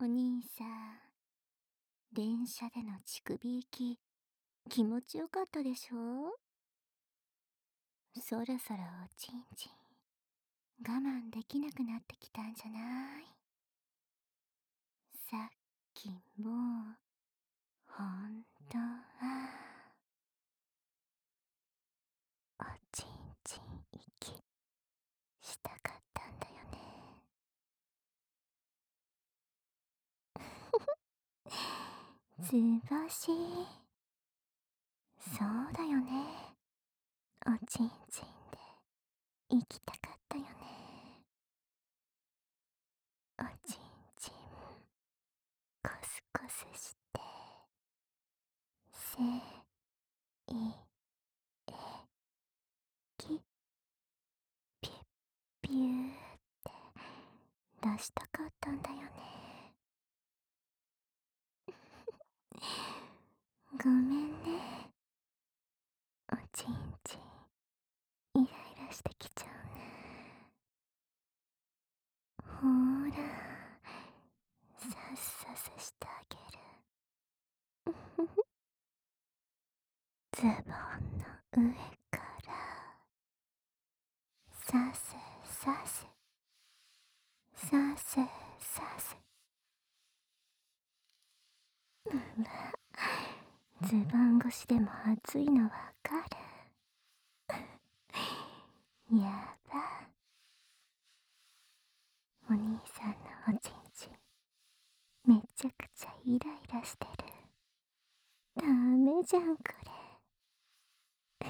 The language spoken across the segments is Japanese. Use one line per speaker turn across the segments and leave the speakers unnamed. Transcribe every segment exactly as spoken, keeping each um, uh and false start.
お兄さん、電車での乳首行き、気持ちよかったでしょ？そろそろおちんちん、我慢できなくなってきたんじゃない？さっきも、ほんとは、おちんちん行き、したかったんだよね。図星。そうだよね。おちんちんで行きたかったよね。おちんちんコスコスしてせいえきピュッピューって出したかったんだよね。ごめんね。おちんちんイライラしてきちゃうね。ほーら、さっささしてあげる。ズボンの上からさせさせさせさせ。うわ、ズボン越しでも暑いのわかる。やば。お兄さんのおちんちんめちゃくちゃイライラしてる。ダメじゃんこれ。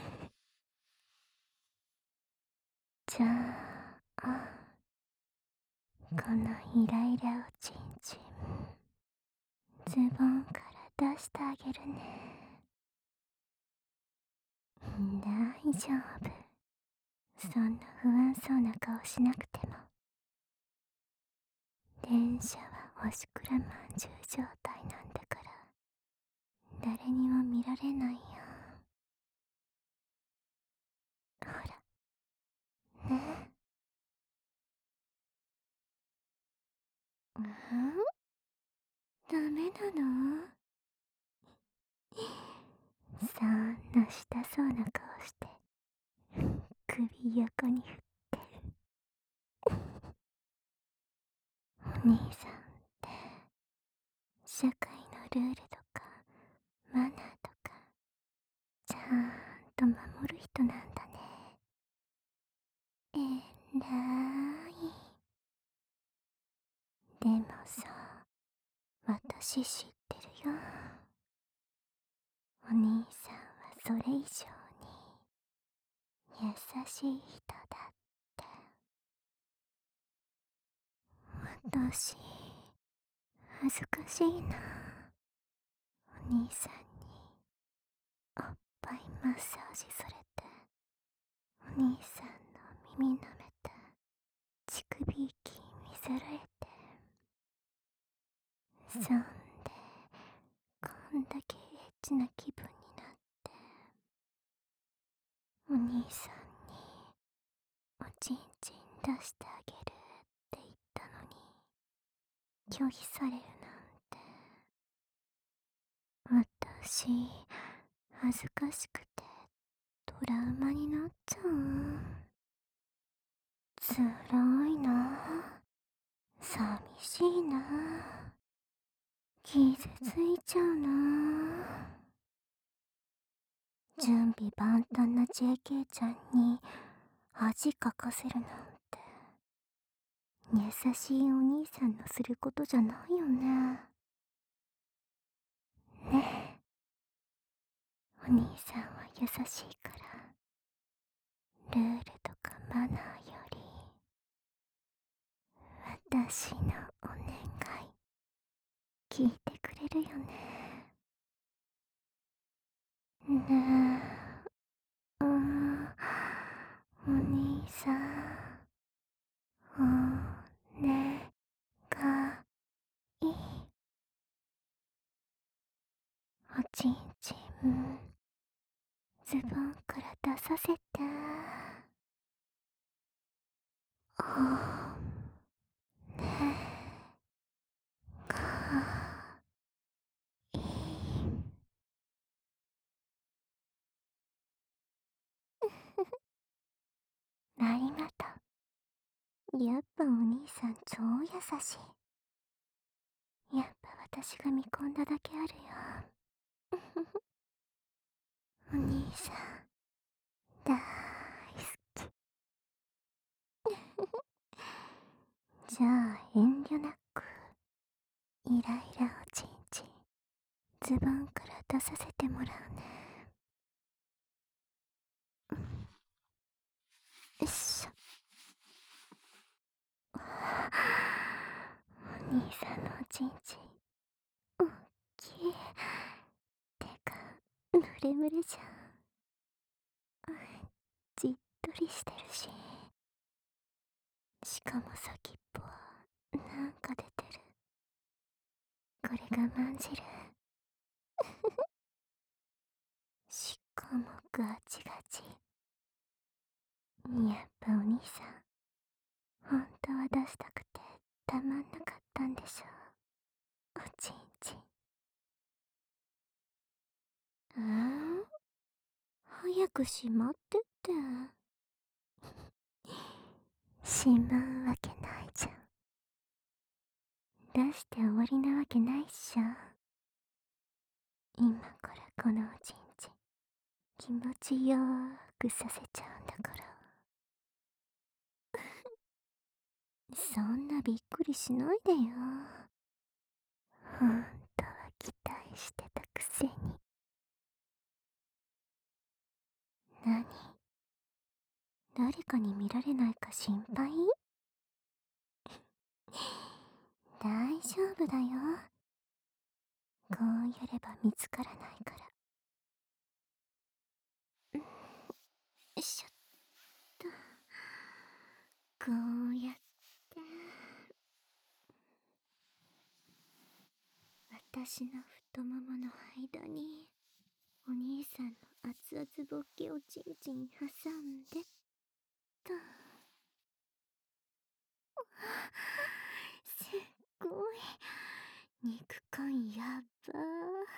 じゃあこのイライラおちんちんズボンから出してあげるね。大丈夫。そんな不安そうな顔しなくても。電車はおしくらまんじゅう状態なんだから誰にも見られないよ。ほらね。うん？ダメなの？そんなしたそうな顔して首横に振ってる。お兄さんって社会のルールとかマナーとかちゃんと守る人なんだね。えらい。でもさ、私知ってるよ。お兄さんはそれ以上に優しい人だって。私恥ずかしいな。お兄さんにおっぱいマッサージされて、お兄さんの耳舐めて、乳首息見せられて、そんでこんだけエッチな気分になって、お兄さんにおちんちん出してあげるって言ったのに拒否されるなんて。私恥ずかしくてトラウマになっちゃう。つらいな。寂しいな。傷ついちゃうな。準備万端な ジェーケー ちゃんに恥かかせるなんて優しいお兄さんのすることじゃないよね。ねえ、お兄さんは優しいからルールとかマナーより私のお願い聞いてくれるよね。ねえ、うん、お兄さん、お願い。おちんちんズボンから出させて。おねえ、かやっぱお兄さん超優しい。やっぱ私が見込んだだけあるよ。お兄さん、だーいすき。じゃあ遠慮なく、イライラおちんちん、ズボンから出させてもらうね。よいしょ。お兄さんのおちんちん、おっきい。てか、ムレムレじゃん。じっとりしてるし。しかも先っぽは、なんか出てる。これがまんじる。しかもガチガチ。やっぱお兄さん、本当は出したくてたまんなかったんでしょ。おちんちん。あん、早くしまってって。しまうわけないじゃん。出して終わりなわけないっしょ。今からこのおちんちん、気持ちよーくさせちゃうんだから。そんなびっくりしないでよ。ほんとは期待してたくせに。なに、誰かに見られないか心配？大丈夫だよ。こうやれば見つからないから。よいしょっと。こうやって私の太ももの間にお兄さんの熱々ボッケをちんちん挟んでっと。すっごい肉感やっばー。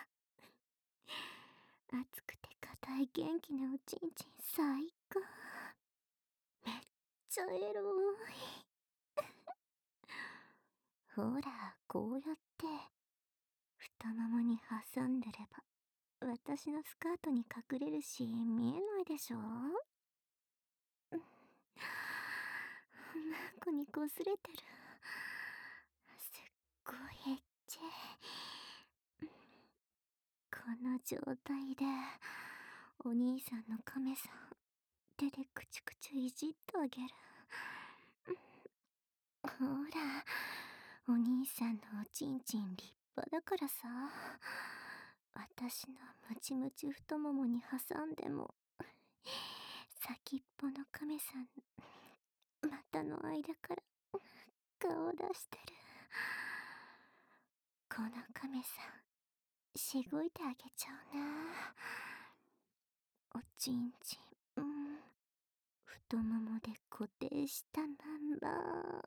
熱くて硬い元気なおちんちん最高。めっちゃエロい。ほら、こうやって太ももに挟んでれば私のスカートに隠れるし見えないでしょ。マコにこすれてる。すっごいエッチ。この状態でお兄さんの亀さん手でくちゅくちゅいじってあげる。ほら、お兄さんのおちんちん立派だからさ、私のムチムチ太ももに挟んでも先っぽの亀さん股の間から顔出してる。この亀さんしごいてあげちゃうな。おちんちん、うん、太ももで固定したまんま。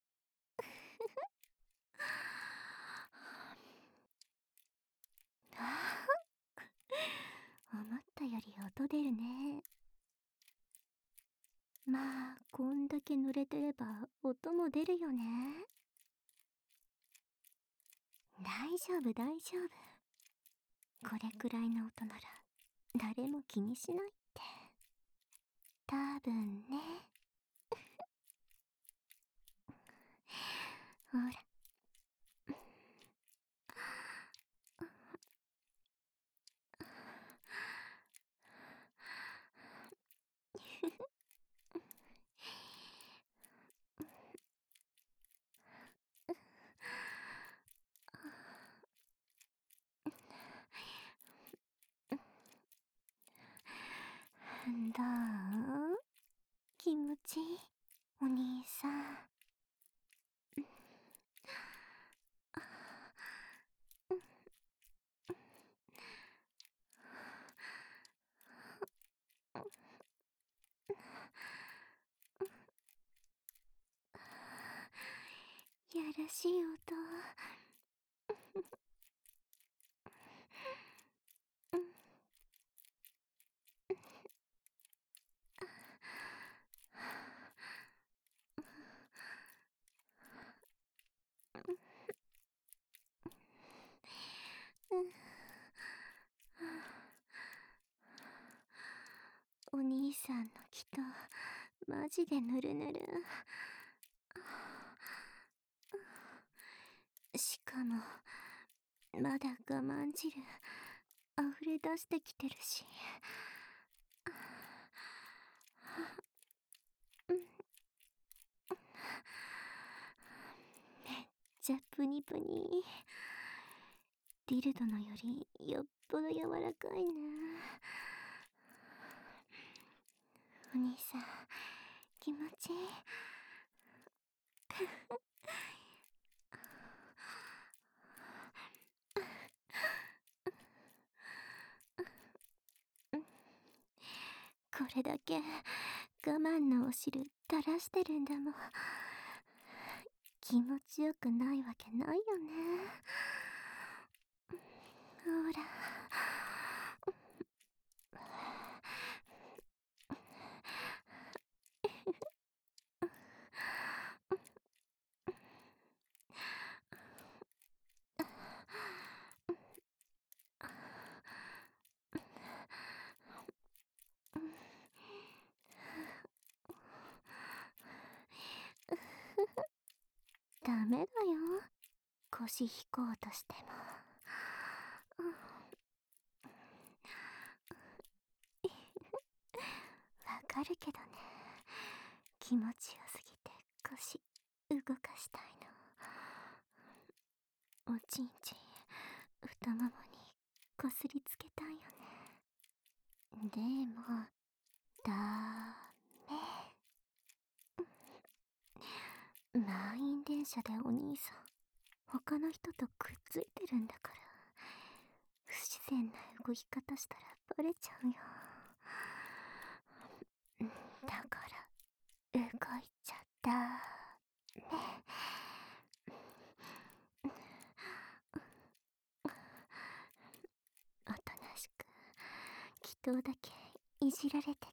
ああ、思ったより音出るね。まあ、こんだけ濡れてれば音も出るよね。大丈夫大丈夫。これくらいの音なら誰も気にしないって。多分ね。ほら。どう？気持ちいい？お兄さん。やらしい音。 マジでぬるぬる。しかもまだ我慢汁溢れ出してきてるし。めっちゃプニプニ。ディルドのよりよっぽど柔らかいな。お兄さん気持ちいい。これだけ我慢のお汁垂らしてるんだもん。気持ちよくないわけないよね。ほら。ダメだよ、腰引こうとしても。わかるけどね、気持ちよすぎて腰動かしたいの。おちんちん太ももにこすりつけたいよね。でもダメ。満員電車でお兄さん他の人とくっついてるんだから、不自然な動き方したらバレちゃうよ。だから動いちゃダメ。おとなしく祈祷だけいじられてて。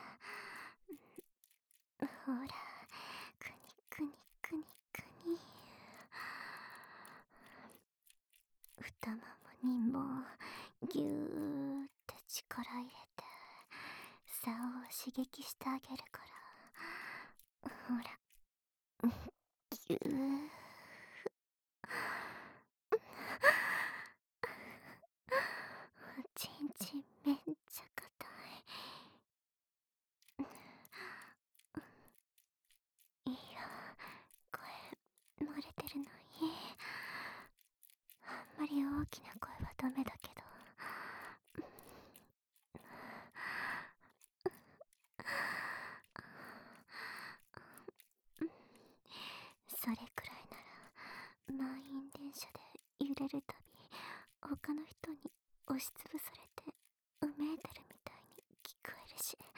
ほら、くにくにくにくに。太ももにもぎゅーって力入れて竿を刺激してあげるから。ほら、ぎゅー。おちんちんめっちゃ硬い。いや、声漏れてるのいい。あんまり大きな声はダメだけど。それくらいなら満員電車で揺れるたび他の人に押しつぶされてうめいてるみたいに聞こえるし。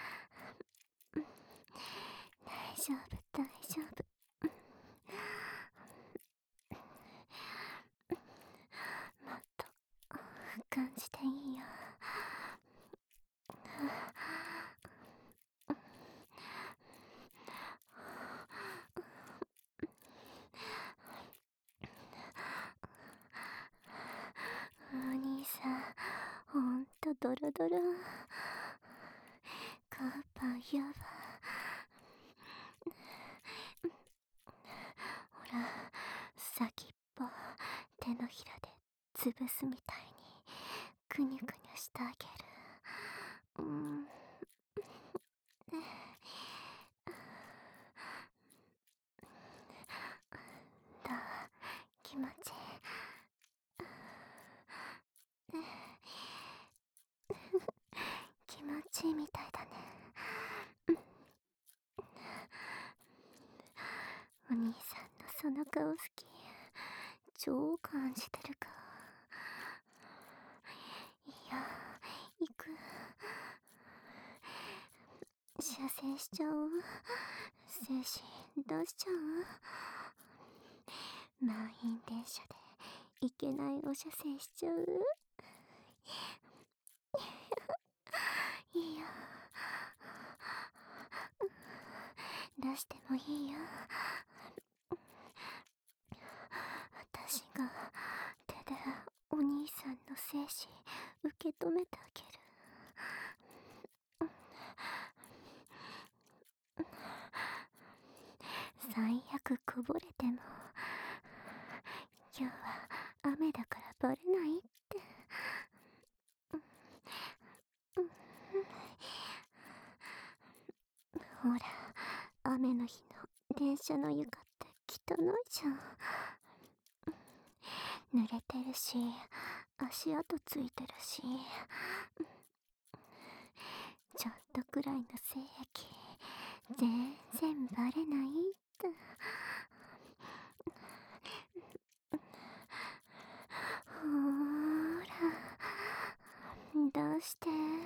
大丈夫大丈夫。もっと感じていいよ。お兄さんほんとドロドロ。カーパンやば。ほら、先っぽ手のひらで潰すみたいにくにゅくにゅしてあげる。うん。どう？気持ちいい？気持ちいいみたいだね。お兄さんのその顔好き。超感じてるか。いや、行く。射精しちゃおう。精子出しちゃう。満員電車でいけないお射精しちゃう。いいよ、出してもいいよ。私が手でお兄さんの精子受け止めてあげる。 最悪こぼれても、今日は雨だからバレないって。ほら、雨の日の電車の床って汚いじゃん。濡れてるし、足跡ついてるし、ちょっとくらいの精液全然バレないって。ほーら、どうして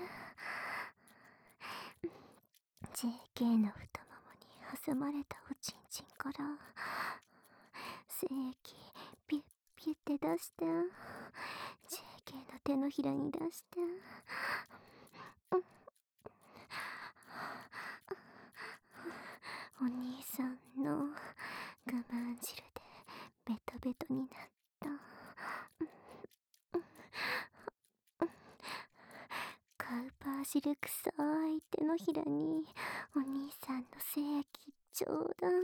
ジェーケー の太ももに挟まれたおちんちんから精液ピュッピュって出して、 ジェーケー の手のひらに出して、お兄さんの我慢汁でベトベトになったカウパー汁臭い手のひらにお兄さんの精液ちょうだい。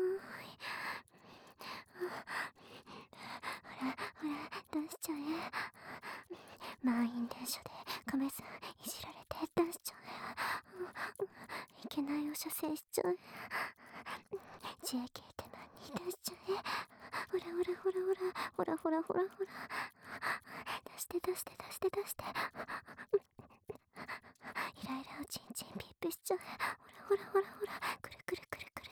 ほらほら出しちゃえ。満員電車で亀さんいじられて出しちゃえ。いけないお射精しちゃえ。ジェーケー 手間に出しちゃえ。ほらほらほらほらほらほらほらほら出して出して出して出して、イライラおちんちんピッピしちゃえ。ほらほらほらほらくるくるくるくる、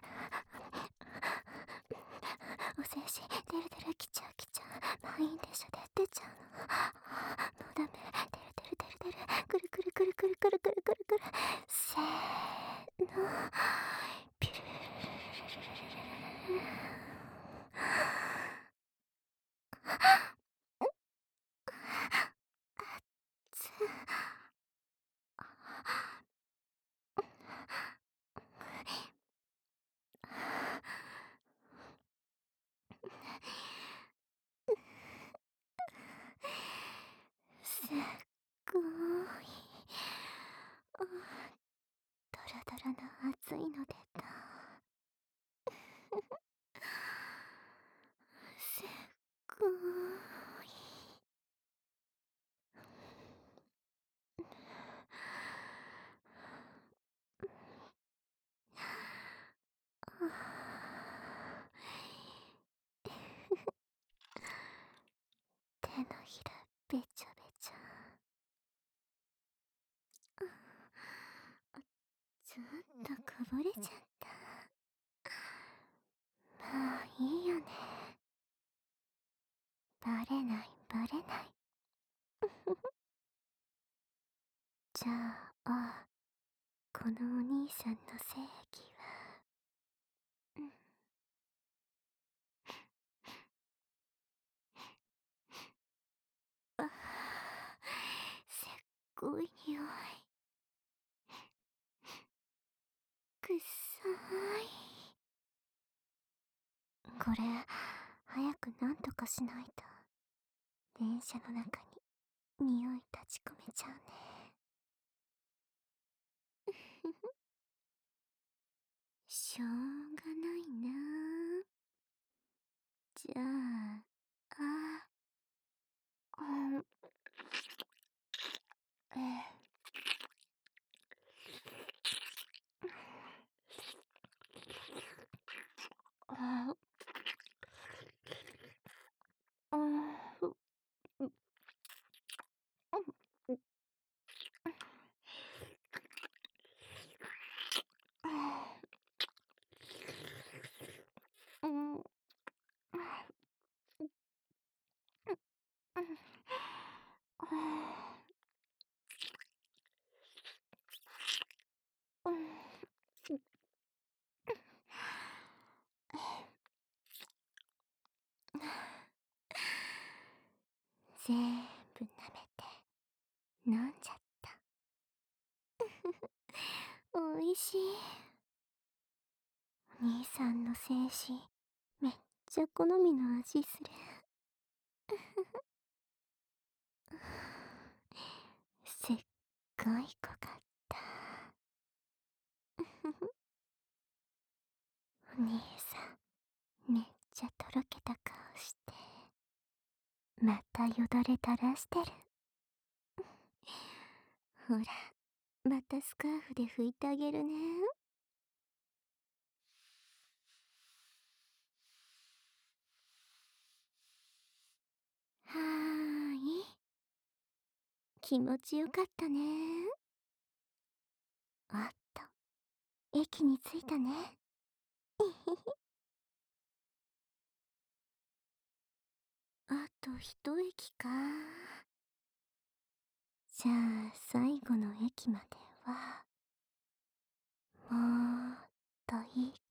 お精子出る出る来ちゃう来ちゃう、満員電車で出ちゃうの、もうダメ、出る出る出る出る、くるくるくるくるくるくるくるくる、せーの、ピュルルルルルルルルル、すっごーい、ドロドロの熱いの出た。すっごーい、手のひらべちゃべちゃ、ちょっとこぼれちゃった。まあいいよね、バレないバレない。じゃあこのお兄さんの精液は、うん、あ、すっごい匂い、くっさい。これ早くなんとかしないと電車の中に匂い立ち込めちゃうね。しょうがないな。じゃあ、あ、うん、えあ、うん、うん、うん、うん、うん、うん、全部舐めて飲んじゃった。おいしい。お兄さんの精子めっちゃ好みの味する。すっごい濃かった。 お兄さん、めっちゃとろけた顔して、またよだれ垂らしてる。ほら、またスカーフで拭いてあげるね。はーい。気持ちよかったね。あった。駅に着いたね。あと一駅か。じゃあ最後の駅まではもうっといい